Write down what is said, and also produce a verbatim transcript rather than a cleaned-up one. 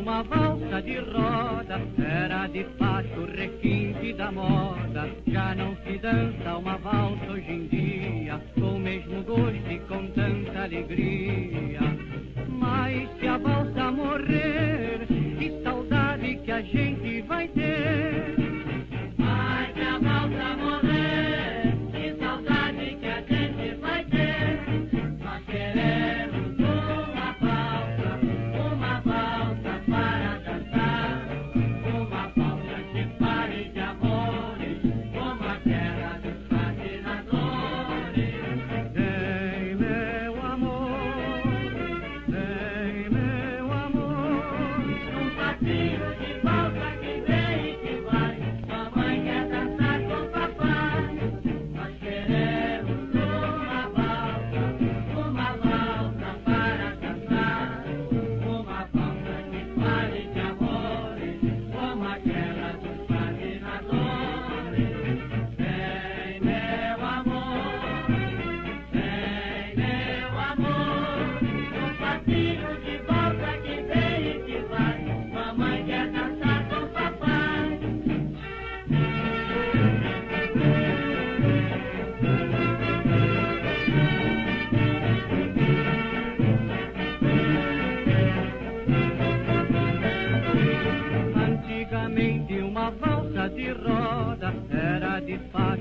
uma valsa de roda, era de fato o requinte da moda. Já não se dança uma valsa hoje em dia, com o mesmo gosto e com tanta alegria. Mas se a valsa morrer, que saudade que a gente vai ter. Mas se a valsa morrer, que saudade que a gente vai ter. Nós queremos uma valsa, uma valsa para dançar, uma valsa que pare de amores, como aquela dos fascinadores. Vem, meu amor, vem, meu amor, Um passinho de valsa que vem e que vai, mamãe quer dançar com papai. Nós queremos uma valsa, uma valsa para dançar, uma valsa que fale de amores, como aquela dos fascinadores. Vem, meu amor, vem, meu amor, um passinho de valsa que vem e que vai, mamãe quer dançar com papai. antigamente uma valsa de roda, era de fato